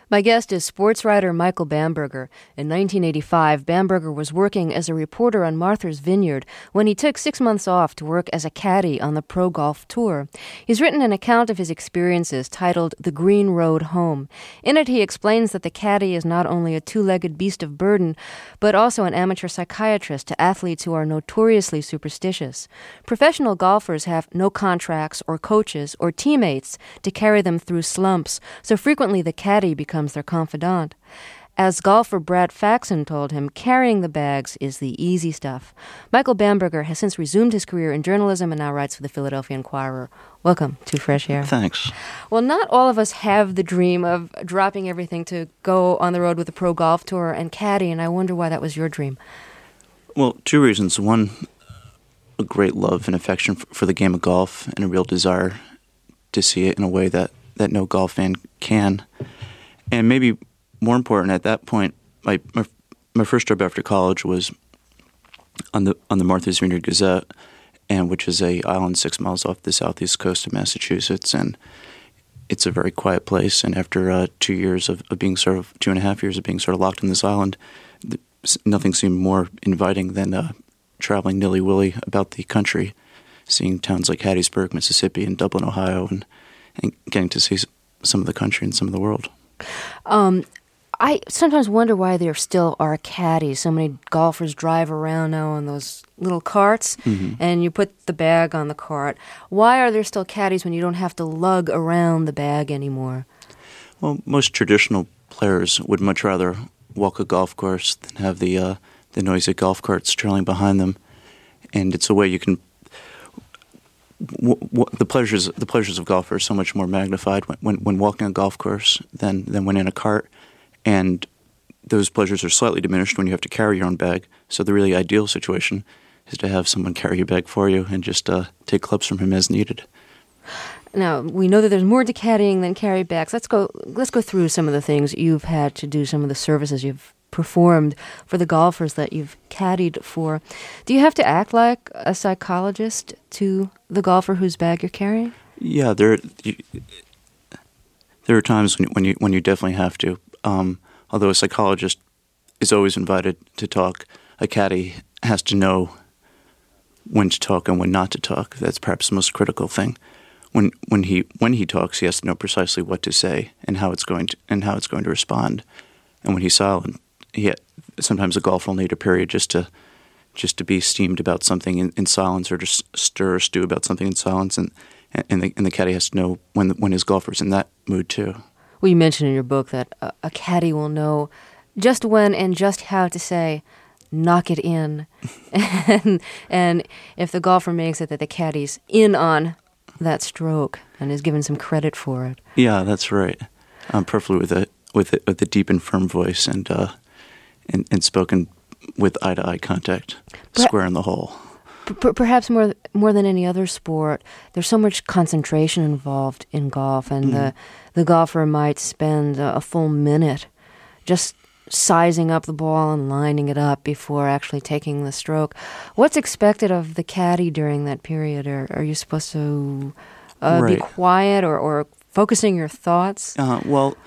My guest is sports writer Michael Bamberger. In 1985, Bamberger was working as a reporter on Martha's Vineyard when he took 6 months off to work as a caddy on the Pro Golf Tour. He's written an account of his experiences titled The Green Road Home. In it, he explains that the caddy is not only a two-legged beast of burden, but also an amateur psychiatrist to athletes who are notoriously superstitious. Professional golfers have no contracts or coaches or teammates to carry them through slumps, so frequently the caddy becomes their confidant. As golfer Brad Faxon told him, carrying the bags is the easy stuff. Michael Bamberger has since resumed his career in journalism and now writes for the Philadelphia Inquirer. Welcome to Fresh Air. Thanks. Well, not all of us have the dream of dropping everything to go on the road with the Pro Golf Tour and caddy, and I wonder why that was your dream. Well, two reasons. One, a great love and affection for the game of golf and a real desire to see it in a way that no golf fan can. And maybe more important, at that point, my first job after college was on the Martha's Vineyard Gazette, and which is a island 6 miles off the southeast coast of Massachusetts, and it's a very quiet place. And after 2 years of being 2.5 years of being sort of locked on this island, nothing seemed more inviting than traveling nilly-willy about the country, seeing towns like Hattiesburg, Mississippi, and Dublin, Ohio, and getting to see some of the country and some of the world. I sometimes wonder why there still are caddies. So many golfers drive around now on those little carts, and you put the bag on the cart. Why are there still caddies when you don't have to lug around the bag anymore? Well, most traditional players would much rather walk a golf course than have the noisy golf carts trailing behind them, and it's a way you can. The pleasures of golf are so much more magnified when walking a golf course than when in a cart, and those pleasures are slightly diminished when you have to carry your own bag. So the really ideal situation is to have someone carry your bag for you and just take clubs from him as needed. Now, we know that there's more to caddying than carry bags. Let's go through some of the things you've had to do, some of the services you've performed for the golfers that you've caddied for. Do you have to act like a psychologist to the golfer whose bag you're carrying? Yeah, there are times when you definitely have to. Although a psychologist is always invited to talk, a caddy has to know when to talk and when not to talk. That's perhaps the most critical thing. When he talks, he has to know precisely what to say and how it's going to respond. And when he's silent, sometimes a golfer will need a period just to be steamed about something in silence, or just stir or stew about something in silence, and the caddy has to know when his golfer's in that mood too. Well, you mentioned in your book that a caddy will know just when and just how to say, knock it in. and if the golfer makes it, that the caddy's in on that stroke and is given some credit for it. Yeah, that's right. Preferably with a deep and firm voice and spoken with eye-to-eye contact, square in the hole. Perhaps more than any other sport, there's so much concentration involved in golf, and the golfer might spend a full minute just sizing up the ball and lining it up before actually taking the stroke. What's expected of the caddy during that period? Are you supposed to be quiet or focusing your thoughts? Well,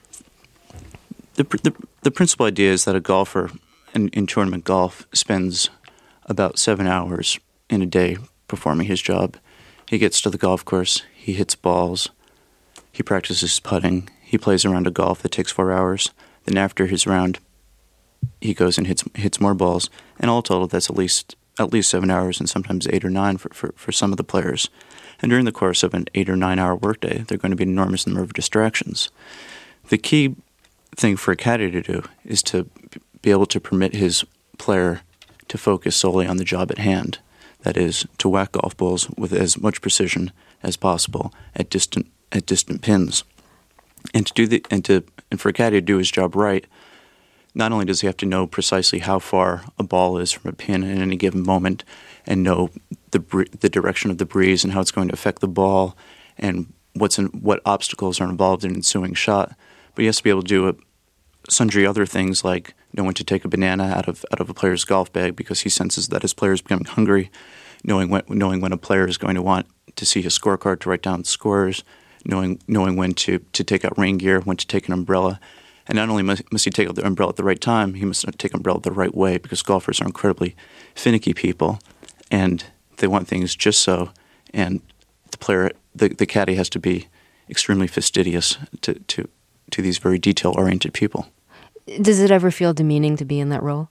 the principal idea is that a golfer in tournament golf spends about 7 hours in a day performing his job. He gets to the golf course, he hits balls, he practices putting, he plays a round of golf that takes 4 hours. Then after his round, he goes and hits more balls. And all total, that's at least 7 hours, and sometimes 8 or 9 for some of the players. And during the course of an 8 or 9 hour workday, there are going to be an enormous number of distractions. The key thing for a caddy to do is to be able to permit his player to focus solely on the job at hand. That is, to whack golf balls with as much precision as possible at distant pins. And for a caddy to do his job right, not only does he have to know precisely how far a ball is from a pin at any given moment, and know the direction of the breeze and how it's going to affect the ball, and what obstacles are involved in an ensuing shot, but he has to be able to do sundry other things, like know when to take a banana out of a player's golf bag because he senses that his player is becoming hungry, knowing when a player is going to want to see his scorecard to write down scores, knowing when to take out rain gear, when to take an umbrella. And not only must he take out the umbrella at the right time, he must take umbrella the right way, because golfers are incredibly finicky people, and they want things just so. And the caddy has to be extremely fastidious to these very detail-oriented people. Does it ever feel demeaning to be in that role?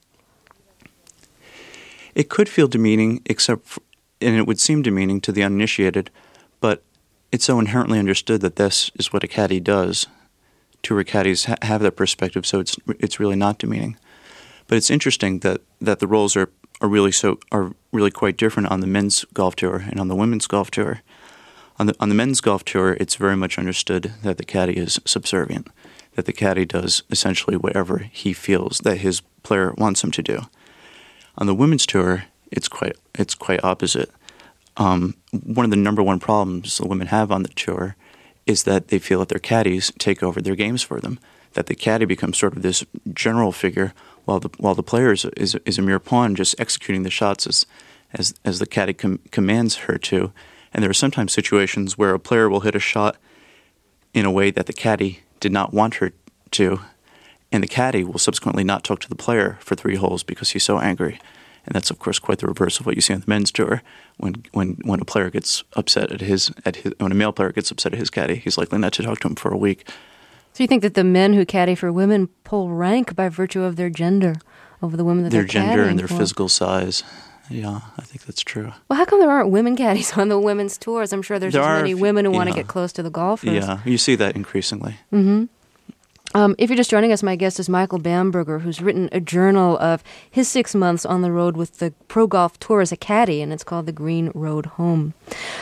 It could feel demeaning, and it would seem demeaning to the uninitiated, but it's so inherently understood that this is what a caddy does. Tour caddies have that perspective, so it's really not demeaning. But it's interesting that the roles are really quite different on the men's golf tour and on the women's golf tour. On the men's golf tour, it's very much understood that the caddy is subservient, that the caddy does essentially whatever he feels that his player wants him to do. On the women's tour, it's quite opposite. One of the number one problems the women have on the tour is that they feel that their caddies take over their games for them, that the caddy becomes sort of this general figure, while the player is a mere pawn, just executing the shots as the caddy commands her to. And there are sometimes situations where a player will hit a shot in a way that the caddy did not want her to, and the caddy will subsequently not talk to the player for 3 holes because he's so angry. And that's, of course, quite the reverse of what you see on the men's tour. When a player gets upset when a male player gets upset at his caddy, he's likely not to talk to him for a week. So you think that the men who caddy for women pull rank by virtue of their gender over the women that they're caddying for? Their gender and their physical size. Yeah, I think that's true. Well, how come there aren't women caddies on the women's tours? I'm sure there's as many women who want to get close to the golfers. Yeah, you see that increasingly. Mm-hmm. If you're just joining us, my guest is Michael Bamberger, who's written a journal of his 6 months on the road with the Pro Golf Tour as a caddy, and it's called The Green Road Home.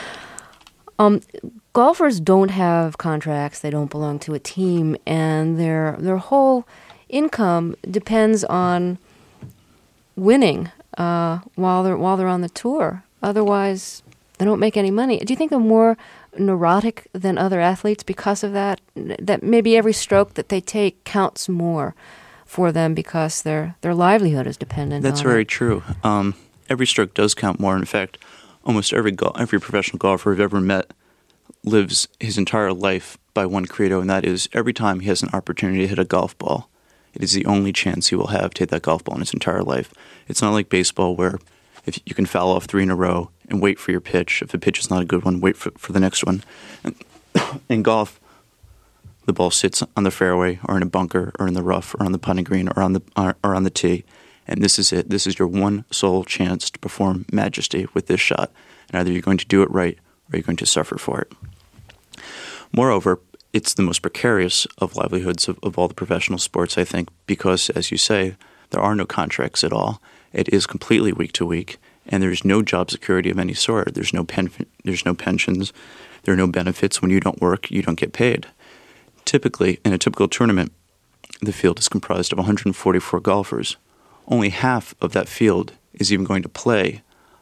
Golfers don't have contracts. They don't belong to a team, and their whole income depends on winning while they're on the tour. Otherwise, they don't make any money. Do you think they're more neurotic than other athletes because of that? That maybe every stroke that they take counts more for them because their livelihood is dependent on it? That's very true. Every stroke does count more. In fact, almost every professional golfer I've ever met lives his entire life by one credo, and that is every time he has an opportunity to hit a golf ball, it is the only chance he will have to hit that golf ball in his entire life. It's not like baseball where if you can foul off 3 in a row and wait for your pitch. If the pitch is not a good one, wait for the next one. In golf, the ball sits on the fairway or in a bunker or in the rough or on the putting green or on the tee, and this is it. This is your one sole chance to perform majesty with this shot, and either you're going to do it right or you're going to suffer for it. Moreover, it's the most precarious of livelihoods of all the professional sports, I think, because, as you say, there are no contracts at all. It is completely week to week, and there's no job security of any sort. There's no pensions. There are no benefits. When you don't work, you don't get paid. Typically, in a typical tournament, the field is comprised of 144 golfers. Only half of that field is even going to play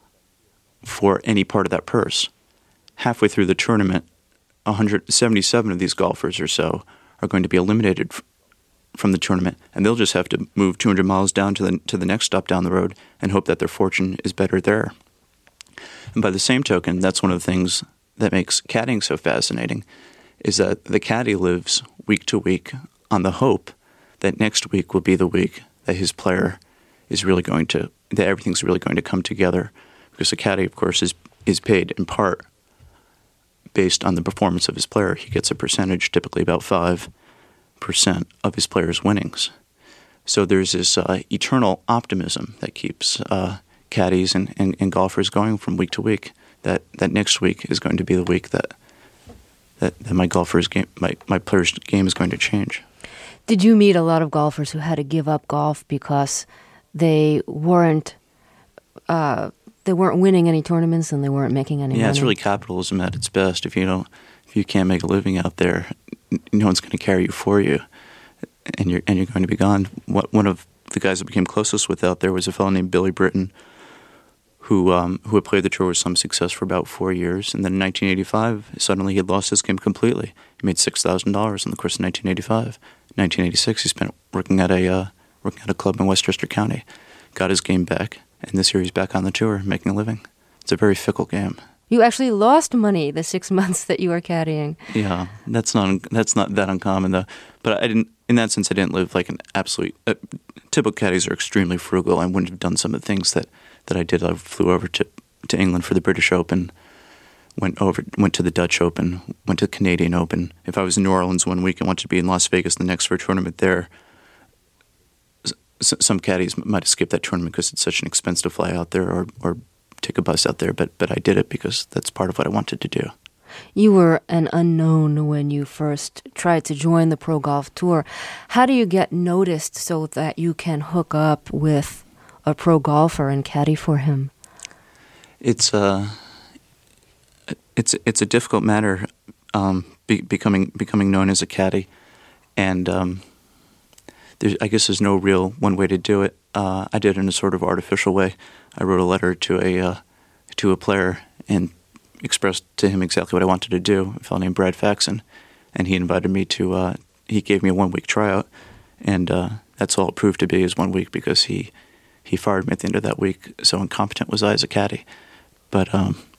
for any part of that purse. Halfway through the tournament, 177 of these golfers or so are going to be eliminated from the tournament, and they'll just have to move 200 miles down to the next stop down the road and hope that their fortune is better there. And by the same token, that's one of the things that makes caddying so fascinating, is that the caddy lives week to week on the hope that next week will be the week that his player is really going to, that everything's really going to come together, because the caddy, of course, is paid in part based on the performance of his player. He gets a percentage, typically about 5% of his players' winnings. So there's this eternal optimism that keeps caddies and golfers going from week to week, that next week is going to be the week that my golfer's game, my player's game is going to change. Did you meet a lot of golfers who had to give up golf because they weren't winning any tournaments and they weren't making any money? Yeah, it's really capitalism at its best. If you can't make a living out there, no one's going to carry you for you, and you're going to be gone. One of the guys I became closest with out there was a fellow named Billy Britton, who had played the tour with some success for about 4 years, and then in 1985, suddenly he had lost his game completely. He made $6,000 in the course of 1985. In 1986, he spent working at a club in Westchester County, got his game back, and this year he's back on the tour making a living. It's a very fickle game. You actually lost money the 6 months that you were caddying. Yeah, that's not that uncommon though. But I didn't, in that sense, I didn't live like an absolute. Typical caddies are extremely frugal. I wouldn't have done some of the things that I did. I flew over to England for the British Open, went to the Dutch Open, went to the Canadian Open. If I was in New Orleans one week and wanted to be in Las Vegas the next for a tournament there, some caddies might have skipped that tournament because it's such an expense to fly out there or take a bus out there. But I did it because that's part of what I wanted to do. You were an unknown when you first tried to join the Pro Golf Tour. How do you get noticed so that you can hook up with a pro golfer and caddy for him? It's a difficult matter, becoming known as a caddy, and I guess there's no real one way to do it. I did it in a sort of artificial way. I wrote a letter to a player and expressed to him exactly what I wanted to do. A fellow named Brad Faxon, and he invited me to. He gave me a 1 week tryout, and that's all it proved to be is 1 week because he fired me at the end of that week. So incompetent was I as a caddy, but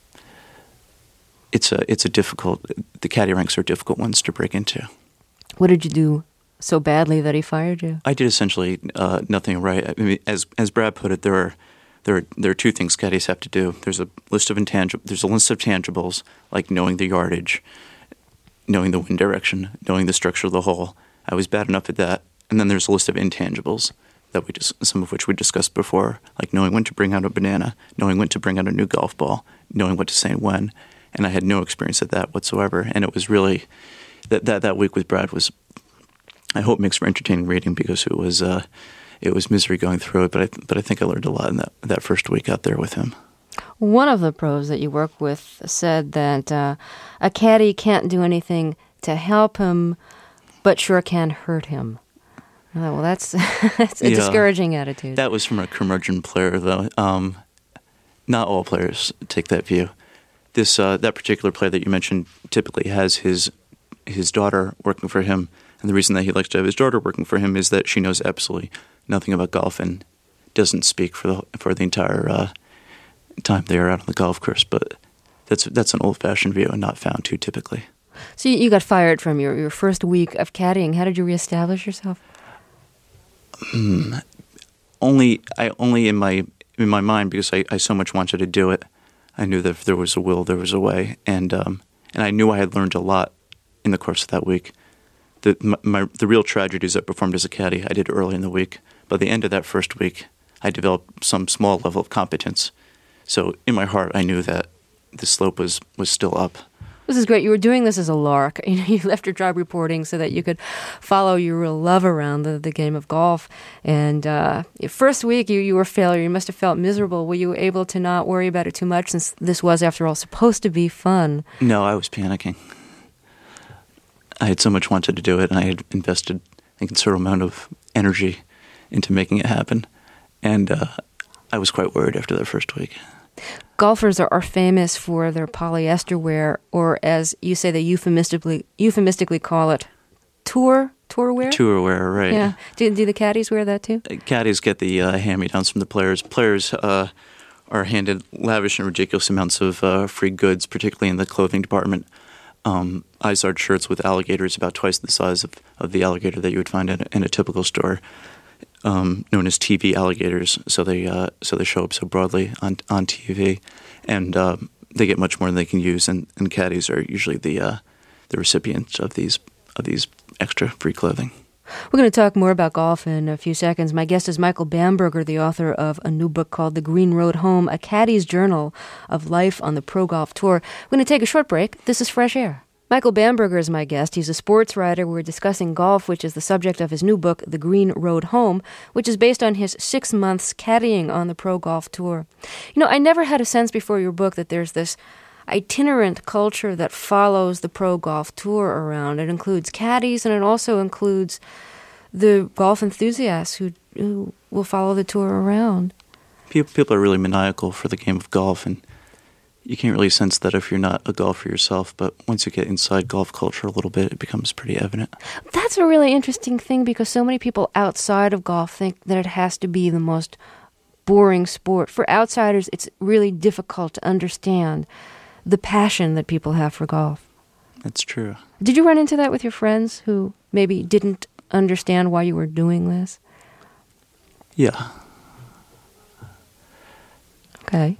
it's a difficult. The caddy ranks are difficult ones to break into. What did you do so badly that he fired you? I did essentially nothing right. I mean, as Brad put it, there are two things caddies have to do. There's a list of tangibles, like knowing the yardage, knowing the wind direction, knowing the structure of the hole. I was bad enough at that. And then there's a list of intangibles that some of which we discussed before, like knowing when to bring out a banana, knowing when to bring out a new golf ball, knowing what to say and when. And I had no experience at that whatsoever. And it was really that week with Brad was, I hope, makes for entertaining reading because it was misery going through it. But I think I learned a lot in that first week out there with him. One of the pros that you work with said that a caddy can't do anything to help him, but sure can hurt him. Well, that's a discouraging attitude. That was from a curmudgeon player, though. Not all players take that view. That particular player that you mentioned typically has his daughter working for him, and the reason that he likes to have his daughter working for him is that she knows absolutely nothing about golf and doesn't speak for the entire time they are out on the golf course. But that's an old-fashioned view and not found too typically. So you got fired from your first week of caddying. How did you reestablish yourself? Only in my mind, because I so much wanted to do it. I knew that if there was a will, there was a way, and I knew I had learned a lot in the course of that week. The real tragedies I performed as a caddy, I did early in the week. By the end of that first week, I developed some small level of competence. So in my heart, I knew that the slope was still up. This is great. You were doing this as a lark. You left your job reporting so that you could follow your real love around the game of golf. And first week, you were a failure. You must have felt miserable. Were you able to not worry about it too much since this was, after all, supposed to be fun? No, I was panicking. I had so much wanted to do it, and I had invested a considerable amount of energy into making it happen. And I was quite worried after that first week. Golfers are famous for their polyester wear, or as you say, they euphemistically call it tour wear? Tour wear, right. Yeah. Do the caddies wear that too? Caddies get the hand-me-downs from the players. Players are handed lavish and ridiculous amounts of free goods, particularly in the clothing department. Izard shirts with alligators about twice the size of the alligator that you would find in a typical store, known as TV alligators. So they show up so broadly on TV, and they get much more than they can use. And caddies are usually the recipients of these extra free clothing. We're going to talk more about golf in a few seconds. My guest is Michael Bamberger, the author of a new book called The Green Road Home, a caddy's journal of life on the Pro Golf Tour. We're going to take a short break. This is Fresh Air. Michael Bamberger is my guest. He's a sports writer. We're discussing golf, which is the subject of his new book, The Green Road Home, which is based on his 6 months caddying on the Pro Golf Tour. You know, I never had a sense before your book that there's this itinerant culture that follows the Pro Golf Tour around. It includes caddies, and it also includes the golf enthusiasts who will follow the tour around. People are really maniacal for the game of golf, and you can't really sense that if you're not a golfer yourself, but once you get inside golf culture a little bit, it becomes pretty evident. That's a really interesting thing, because so many people outside of golf think that it has to be the most boring sport. For outsiders, it's really difficult to understand the passion that people have for golf. That's true. Did you run into that with your friends who maybe didn't understand why you were doing this? Yeah. Okay.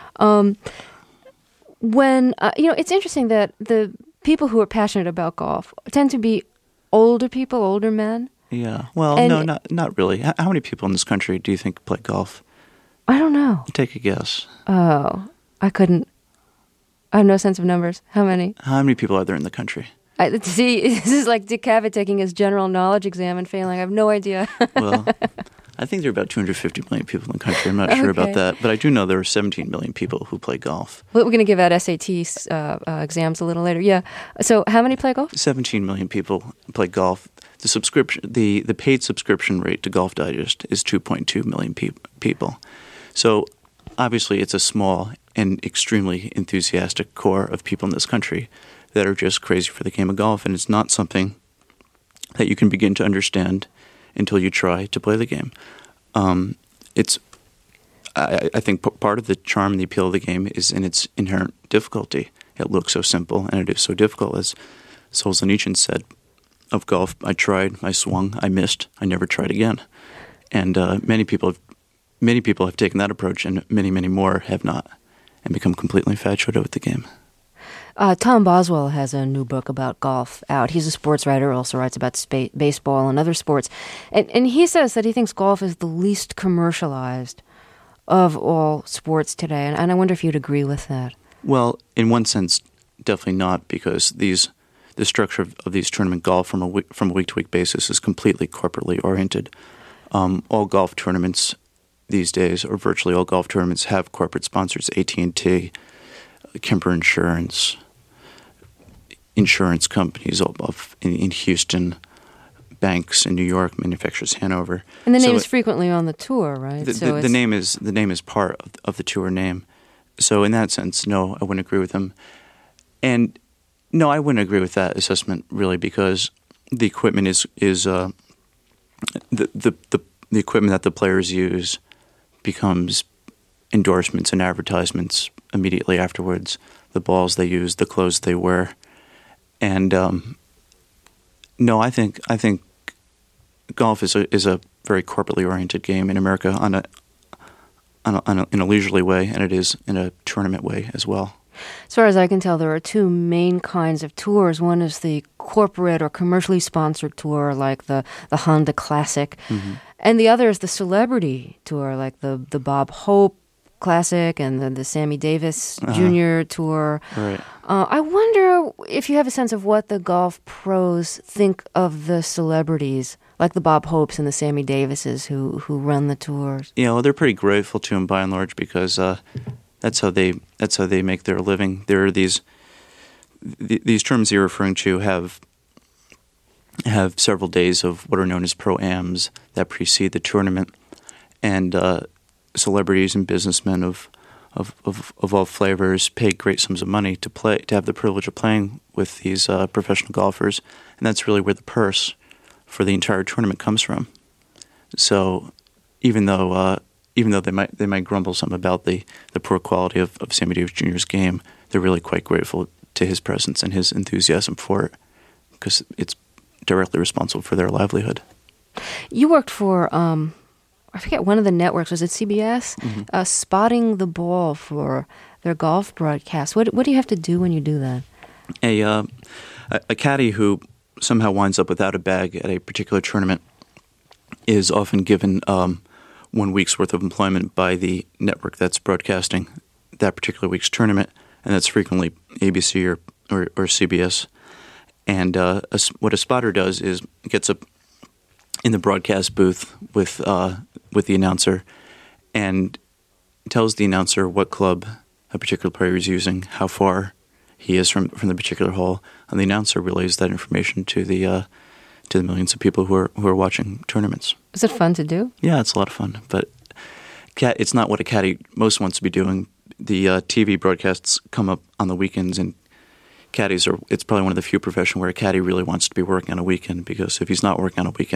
When it's interesting that the people who are passionate about golf tend to be older people, older men. Yeah. Well, no, not really. How many people in this country do you think play golf? I don't know. Take a guess. Oh, I couldn't. I have no sense of numbers. How many? How many people are there in the country? See, this is like Dick Cavett taking his general knowledge exam and failing. I have no idea. Well, I think there are about 250 million people in the country. I'm not sure about that. But I do know there are 17 million people who play golf. We're going to give out SAT exams a little later. Yeah. So how many play golf? 17 million people play golf. The subscription, the paid subscription rate to Golf Digest is 2.2 million people. So obviously it's a small and extremely enthusiastic core of people in this country that are just crazy for the game of golf, and it's not something that you can begin to understand until you try to play the game. I think part of the charm and the appeal of the game is in its inherent difficulty. It looks so simple, and it is so difficult. As Solzhenitsyn said of golf, I tried, I swung, I missed, I never tried again. And many people have taken that approach, and many, many more have not, and become completely infatuated with the game. Tom Boswell has a new book about golf out. He's a sports writer, also writes about baseball and other sports. And he says that he thinks golf is the least commercialized of all sports today. And I wonder if you'd agree with that. Well, in one sense, definitely not, because the structure of these tournament golf from a week-to-week basis is completely corporately oriented. All golf tournaments these days, or virtually all golf tournaments, have corporate sponsors: AT&T, Kemper Insurance, insurance companies in Houston, banks in New York, manufacturers Hanover. And the name is frequently on the tour, right? The name is part of the tour name. So in that sense, no, I wouldn't agree with them. And no, I wouldn't agree with that assessment really, because the equipment is the equipment that the players use becomes endorsements and advertisements immediately afterwards. The balls they use, the clothes they wear, and no, I think golf is a very corporately oriented game in America in a leisurely way, and it is in a tournament way as well. As far as I can tell, there are two main kinds of tours. One is the corporate or commercially sponsored tour, like the Honda Classic, mm-hmm. and the other is the celebrity tour, like the Bob Hope Classic and the Sammy Davis Jr. Tour. Right. I wonder if you have a sense of what the golf pros think of the celebrities, like the Bob Hopes and the Sammy Davises who run the tours. Yeah, well, they're pretty grateful to him by and large, because that's how they make their living. There are these terms you're referring to have several days of what are known as pro-ams that precede the tournament, and celebrities and businessmen of all flavors pay great sums of money to have the privilege of playing with these professional golfers, and that's really where the purse for the entire tournament comes from. So even though they might grumble some about the poor quality of Sammy Davis Jr.'s game, they're really quite grateful to his presence and his enthusiasm for it, because it's directly responsible for their livelihood. You worked for I forget, one of the networks, was it CBS? Mm-hmm. Spotting the ball for their golf broadcast. What do you have to do when you do that? A caddy who somehow winds up without a bag at a particular tournament is often given 1 week's worth of employment by the network that's broadcasting that particular week's tournament, and that's frequently ABC or CBS. And what a spotter does is gets up in the broadcast booth with the announcer and tells the announcer what club a particular player is using, how far he is from the particular hole, and the announcer relays that information to the millions of people who are watching tournaments. Is it fun to do? Yeah, it's a lot of fun, but it's not what a caddy most wants to be doing. The TV broadcasts come up on the weekends, and caddies it's probably one of the few professions where a caddy really wants to be working on a weekend, because if he's not working on a weekend,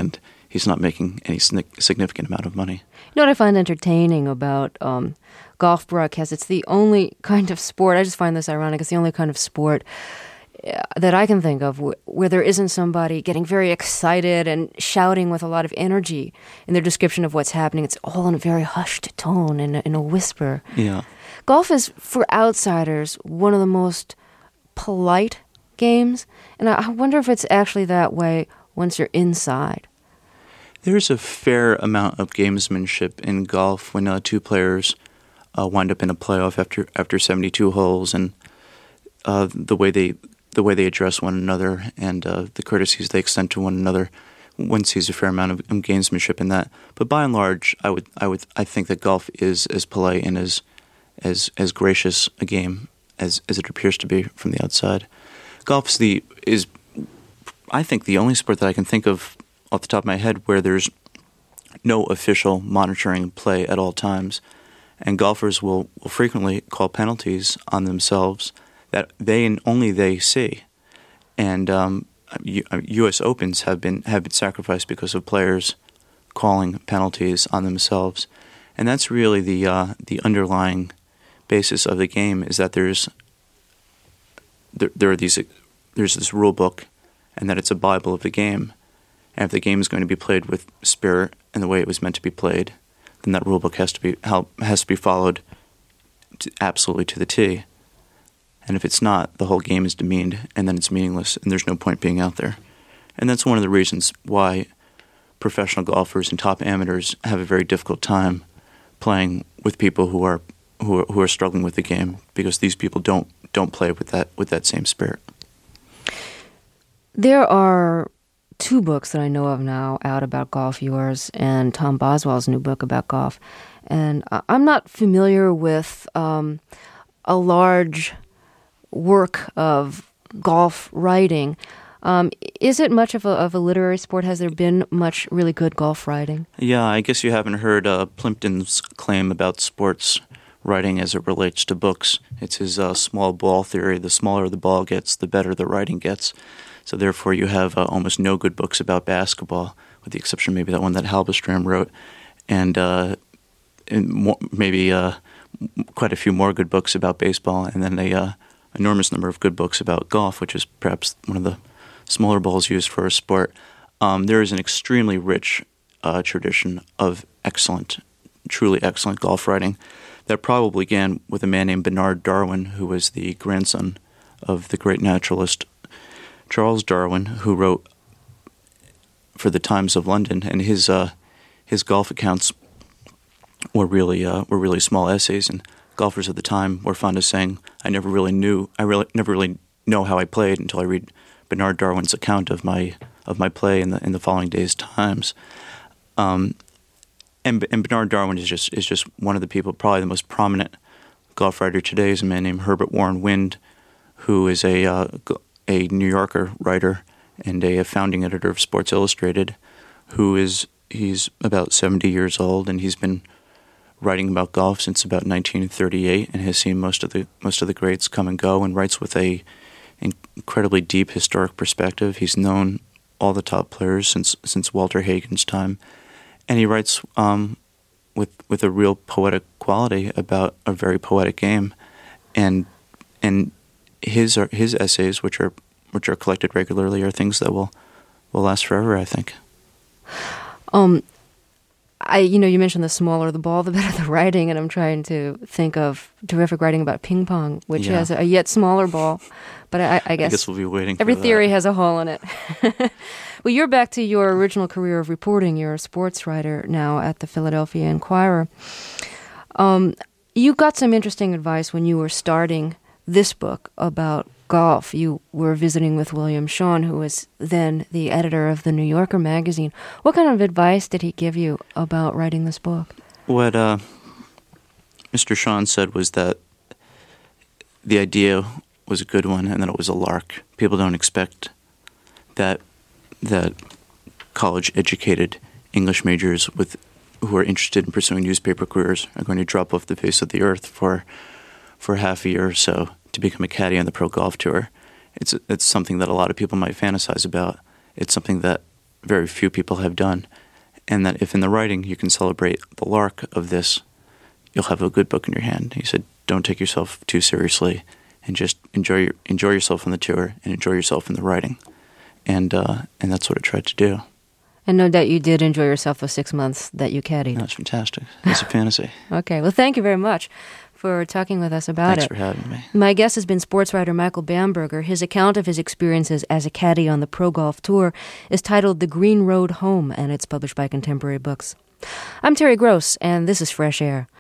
he's not making any significant amount of money. You know what I find entertaining about golf broadcasts? It's the only kind of sport, I just find this ironic, it's the only kind of sport that I can think of where there isn't somebody getting very excited and shouting with a lot of energy in their description of what's happening. It's all in a very hushed tone, in a whisper. Yeah. Golf is, for outsiders, one of the most polite games, and I wonder if it's actually that way once you're inside. There's a fair amount of gamesmanship in golf when two players wind up in a playoff after 72 holes, and the way they address one another and the courtesies they extend to one another. One sees a fair amount of gamesmanship in that. But by and large, I think that golf is as polite and as gracious a game as it appears to be from the outside. Golf is I think the only sport that I can think of off the top of my head where there's no official monitoring play at all times, and golfers will frequently call penalties on themselves that they and only they see. And U.S. Opens have been sacrificed because of players calling penalties on themselves, and that's really the underlying basis of the game, is that there's this rule book, and that it's a Bible of the game. And if the game is going to be played with spirit and the way it was meant to be played, then that rule book has to be followed absolutely to the T. And if it's not, the whole game is demeaned, and then it's meaningless, and there's no point being out there. And that's one of the reasons why professional golfers and top amateurs have a very difficult time playing with people who are struggling with the game, because these people don't play with that same spirit. There are two books that I know of now out about golf, yours and Tom Boswell's new book about golf. And I'm not familiar with a large work of golf writing. Is it much of a literary sport? Has there been much really good golf writing? Yeah, I guess you haven't heard Plimpton's claim about sports writing as it relates to books. It's his small ball theory. The smaller the ball gets, the better the writing gets. So therefore you have almost no good books about basketball, with the exception maybe that one that Halberstram wrote, and maybe quite a few more good books about baseball, and then a enormous number of good books about golf, which is perhaps one of the smaller balls used for a sport. There is an extremely rich tradition of truly excellent golf writing that probably began with a man named Bernard Darwin, who was the grandson of the great naturalist Charles Darwin, who wrote for the Times of London, and his golf accounts were really small essays, and golfers at the time were fond of saying, I never really know how I played until I read Bernard Darwin's account of my play in the following day's Times. And Bernard Darwin is just one of the people, probably the most prominent golf writer today is a man named Herbert Warren Wind, who is a New Yorker writer and a founding editor of Sports Illustrated, he's about 70 years old, and he's been writing about golf since about 1938, and has seen most of the greats come and go, and writes with a incredibly deep historic perspective. He's known all the top players since Walter Hagen's time, and he writes with a real poetic quality about a very poetic game, and his essays, which are collected regularly, are things that will last forever, I think. You mentioned the smaller the ball, the better the writing, and I'm trying to think of terrific writing about ping pong, which has a yet smaller ball. But I guess we'll be waiting. Every for theory that. has a hole in it. Well, you're back to your original career of reporting. You're a sports writer now at the Philadelphia Inquirer. You got some interesting advice when you were starting this book about golf. You were visiting with William Shawn, who was then the editor of the New Yorker magazine. What kind of advice did he give you about writing this book? What Mr. Shawn said was that the idea was a good one and that it was a lark. People don't expect that college-educated English majors who are interested in pursuing newspaper careers are going to drop off the face of the earth for half a year or so to become a caddy on the Pro Golf Tour. It's something that a lot of people might fantasize about. It's something that very few people have done, and that if in the writing you can celebrate the lark of this, you'll have a good book in your hand. He said, don't take yourself too seriously, and just enjoy yourself on the tour and enjoy yourself in the writing. And that's what I tried to do. And no doubt you did enjoy yourself for 6 months that you caddied. That was fantastic. It's a fantasy. Okay. Well, thank you very much for talking with us about Thanks it. for having me. My guest has been sports writer Michael Bamberger. His account of his experiences as a caddy on the Pro Golf Tour is titled The Green Road Home, and it's published by Contemporary Books. I'm Terry Gross, and this is Fresh Air.